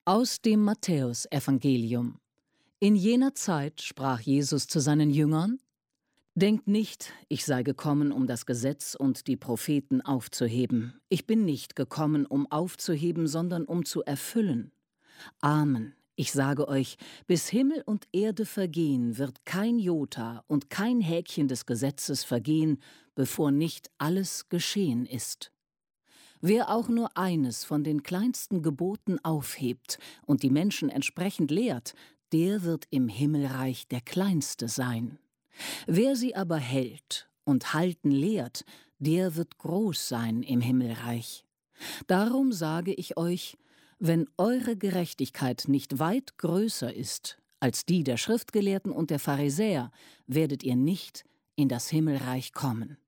Aus dem Matthäusevangelium. In jener Zeit sprach Jesus zu seinen Jüngern: Denkt nicht, ich sei gekommen, um das Gesetz und die Propheten aufzuheben. Ich bin nicht gekommen, um aufzuheben, sondern um zu erfüllen. Amen. Ich sage euch, bis Himmel und Erde vergehen, wird kein Jota und kein Häkchen des Gesetzes vergehen, bevor nicht alles geschehen ist. Wer auch nur eines von den kleinsten Geboten aufhebt und die Menschen entsprechend lehrt, der wird im Himmelreich der Kleinste sein. Wer sie aber hält und halten lehrt, der wird groß sein im Himmelreich. Darum sage ich euch, wenn eure Gerechtigkeit nicht weit größer ist als die der Schriftgelehrten und der Pharisäer, werdet ihr nicht in das Himmelreich kommen.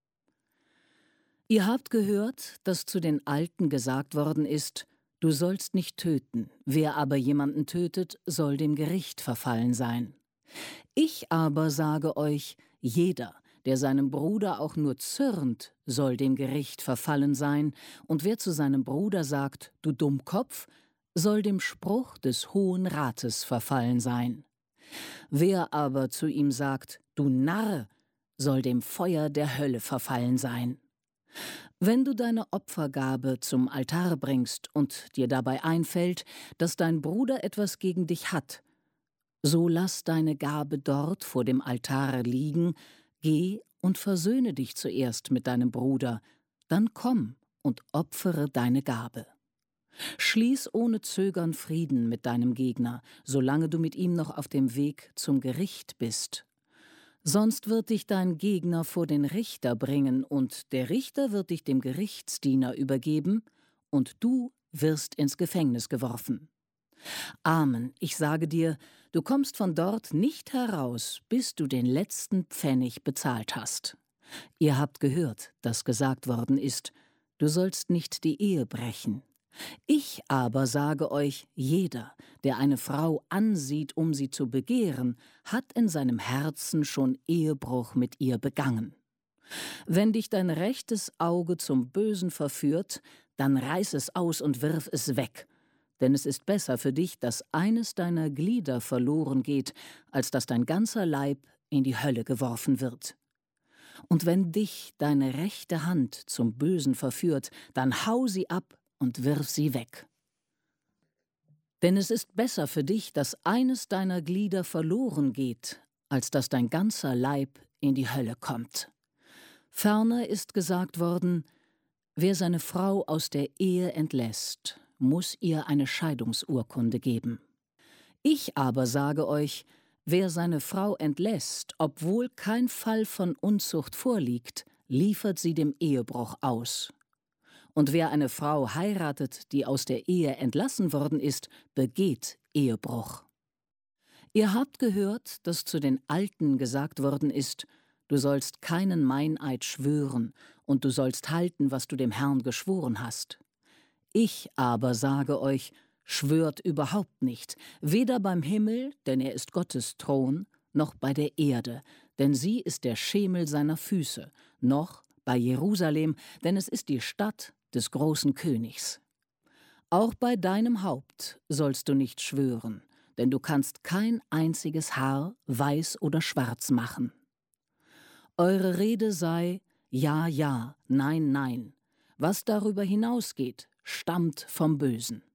Ihr habt gehört, dass zu den Alten gesagt worden ist: Du sollst nicht töten, wer aber jemanden tötet, soll dem Gericht verfallen sein. Ich aber sage euch, jeder, der seinem Bruder auch nur zürnt, soll dem Gericht verfallen sein, und wer zu seinem Bruder sagt: Du Dummkopf, soll dem Spruch des Hohen Rates verfallen sein. Wer aber zu ihm sagt: Du Narr, soll dem Feuer der Hölle verfallen sein. Wenn du deine Opfergabe zum Altar bringst und dir dabei einfällt, dass dein Bruder etwas gegen dich hat, so lass deine Gabe dort vor dem Altar liegen, geh und versöhne dich zuerst mit deinem Bruder, dann komm und opfere deine Gabe. Schließ ohne Zögern Frieden mit deinem Gegner, solange du mit ihm noch auf dem Weg zum Gericht bist. Sonst wird dich dein Gegner vor den Richter bringen, und der Richter wird dich dem Gerichtsdiener übergeben, und du wirst ins Gefängnis geworfen. Amen, ich sage dir, du kommst von dort nicht heraus, bis du den letzten Pfennig bezahlt hast. Ihr habt gehört, dass gesagt worden ist: Du sollst nicht die Ehe brechen. Ich aber sage euch, jeder, der eine Frau ansieht, um sie zu begehren, hat in seinem Herzen schon Ehebruch mit ihr begangen. Wenn dich dein rechtes Auge zum Bösen verführt, dann reiß es aus und wirf es weg. Denn es ist besser für dich, dass eines deiner Glieder verloren geht, als dass dein ganzer Leib in die Hölle geworfen wird. Und wenn dich deine rechte Hand zum Bösen verführt, dann hau sie ab und wirf sie weg. Denn es ist besser für dich, dass eines deiner Glieder verloren geht, als dass dein ganzer Leib in die Hölle kommt. Ferner ist gesagt worden: Wer seine Frau aus der Ehe entlässt, muss ihr eine Scheidungsurkunde geben. Ich aber sage euch, wer seine Frau entlässt, obwohl kein Fall von Unzucht vorliegt, liefert sie dem Ehebruch aus. Und wer eine Frau heiratet, die aus der Ehe entlassen worden ist, begeht Ehebruch. Ihr habt gehört, dass zu den Alten gesagt worden ist: Du sollst keinen Meineid schwören, und du sollst halten, was du dem Herrn geschworen hast. Ich aber sage euch, schwört überhaupt nicht, weder beim Himmel, denn er ist Gottes Thron, noch bei der Erde, denn sie ist der Schemel seiner Füße, noch bei Jerusalem, denn es ist die Stadt des großen Königs. Auch bei deinem Haupt sollst du nicht schwören, denn du kannst kein einziges Haar weiß oder schwarz machen. Eure Rede sei ja, ja, nein, nein. Was darüber hinausgeht, stammt vom Bösen.